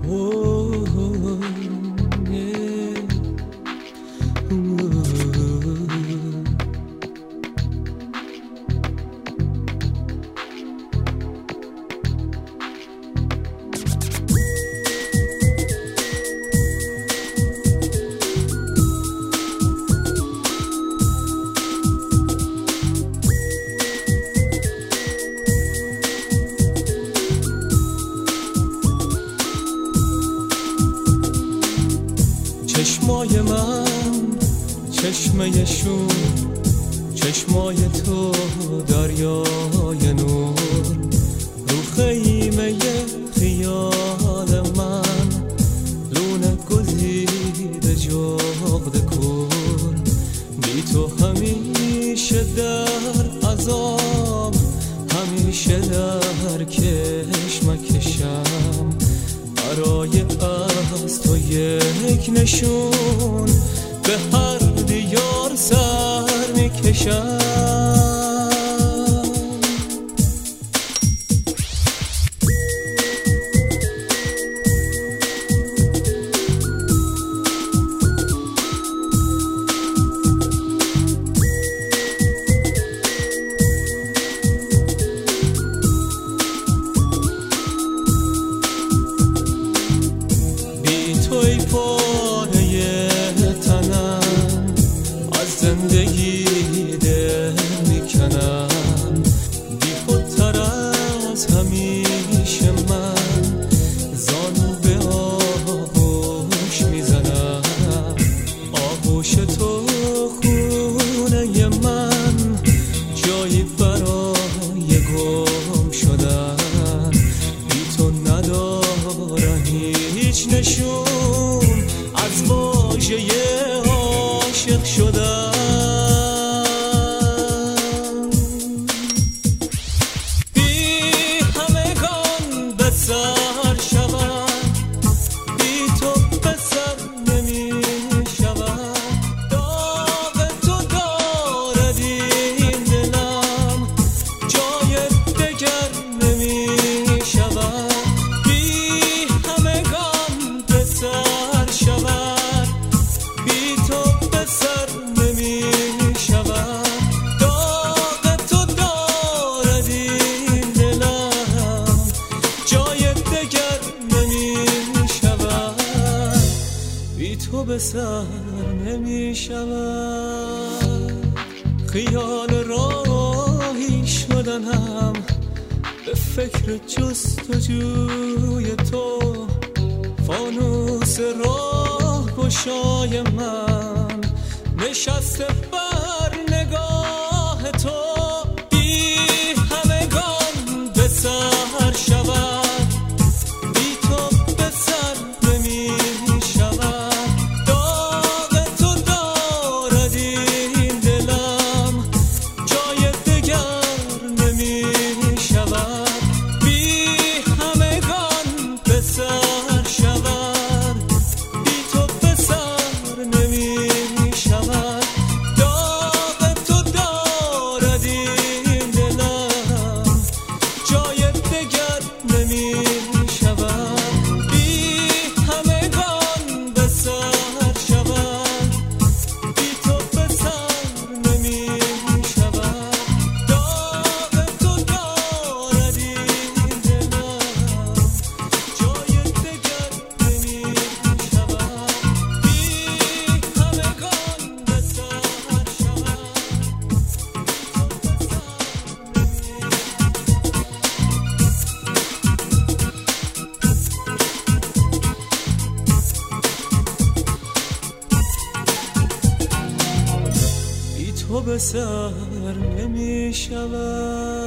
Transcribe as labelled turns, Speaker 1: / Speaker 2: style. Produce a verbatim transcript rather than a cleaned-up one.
Speaker 1: چشمای من چشمه‌شون چشمای تو دریای نور رو خیمه خیال من لونه گزیده جغد کور بی تو همیشه در عذاب همیشه در کشمکشم برای از تو یک نشون به هر دیار سر میکشم توی پاره تنم از زندگی دل میکنم بی خودتر از همیشه من زانو به آغوش میزنم آغوش تو خونه من جایی برای گم شدن بی تو ندارم هیچ نشون از واژه عاشق شدم بی همگان به سر شود بی تو به سر نمی شود داغ تو دارد این دلم جای دگر نمی شود بی همگان به سر شود بی تو به سر نمی شود داغ تو دارد این دلم جای دگر نمی شود بی تو به سر نمی شود خیال راهی شدنم به فکر جستجوی تو فانوس راه گشای من نشسته بر نگاه تو بی همگان به سر شود بی تو به سر نمی شود داغ تو دارد این دلم جای دگر نمی شود بی همگان به سر شود بی تو به سر نمی شود داغ تو دارد این دلم جای دگر نمی شود بی همگان به سر شود بی تو به سر نمی شود داغ تو دارد این دلم جای دگر نمی شود بی همگان به سر شود بی تو به سر نمی شود